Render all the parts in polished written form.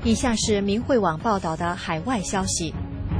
以下是明慧网报道的海外消息。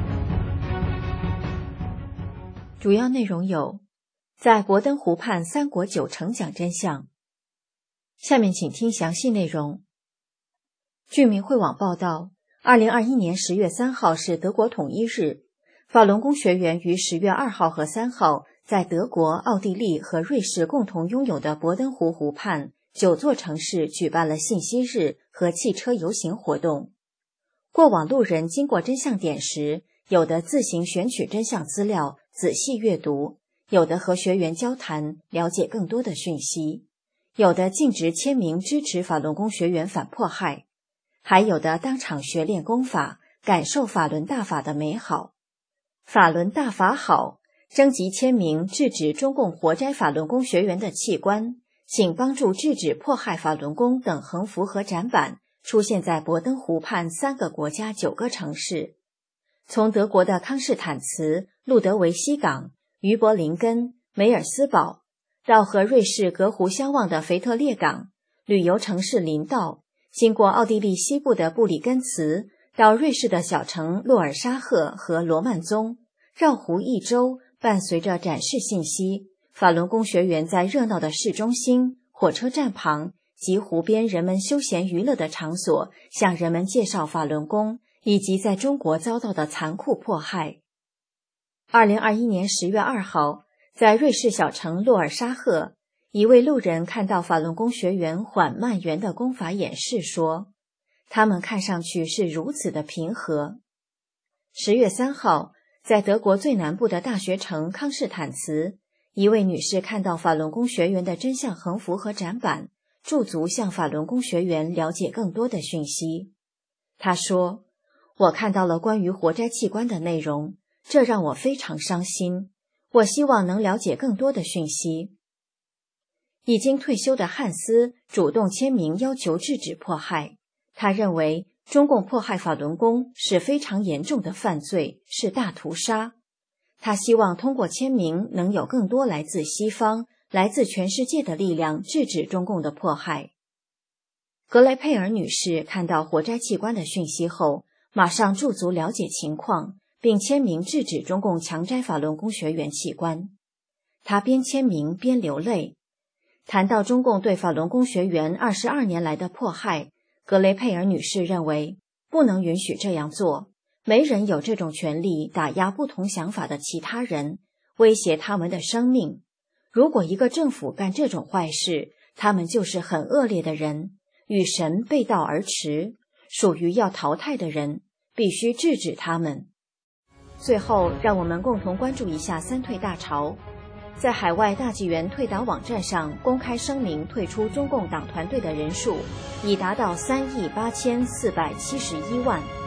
主要内容有：在博登湖畔3国9城讲真相。下面请听详细内容。据明慧网报道，2021年10月3号是德国统一日，法轮功学员于10月2号和3号在德国、奥地利和瑞士共同拥有的博登湖湖畔9座城市举办了信息日和汽车游行活动。过往路人经过真相点时，有的自行选取真相资料，仔细阅读，有的和学员交谈，了解更多的讯息，有的径直签名支持法轮功学员反迫害，还有的当场学练功法，感受法轮大法的美好。法轮大法好，征集签名制止中共活摘法轮功学员的器官，请帮助制止迫害法轮功等横幅和展板出现在博登湖畔3个国家9个城市。从德国的康士坦茨、路德维希港、于柏林根、梅尔斯堡，到和瑞士隔湖相望的腓特烈港，旅游城市林道，经过奥地利西部的布里根茨，到瑞士的小城洛尔沙赫和罗曼宗，绕湖一周，伴随着展示信息，法轮功学员在热闹的市中心、火车站旁及湖边人们休闲娱乐的场所，向人们介绍法轮功以及在中国遭到的残酷迫害。2021年10月2号，在瑞士小城洛尔沙赫，一位路人看到法轮功学员缓慢圆的功法演示说，他们看上去是如此的平和。10月3号，在德国最南部的大学城康士坦茨，一位女士看到法轮功学员的真相横幅和展板，驻足向法轮功学员了解更多的讯息。她说，我看到了关于活摘器官的内容，这让我非常伤心，我希望能了解更多的讯息。已经退休的汉斯主动签名要求制止迫害，他认为中共迫害法轮功是非常严重的犯罪，是大屠杀。他希望通过签名能有更多来自西方、来自全世界的力量制止中共的迫害。格雷佩尔女士看到活摘器官的讯息后，马上驻足了解情况，并签名制止中共强摘法轮功学员器官。她边签名边流泪。谈到中共对法轮功学员22年来的迫害，格雷佩尔女士认为不能允许这样做，没人有这种权利打压不同想法的其他人，威胁他们的生命。如果一个政府干这种坏事，他们就是很恶劣的人，与神背道而驰，属于要淘汰的人，必须制止他们。最后，让我们共同关注一下三退大潮。在海外大纪元退党网站上公开声明退出中共党团队的人数已达到38471万。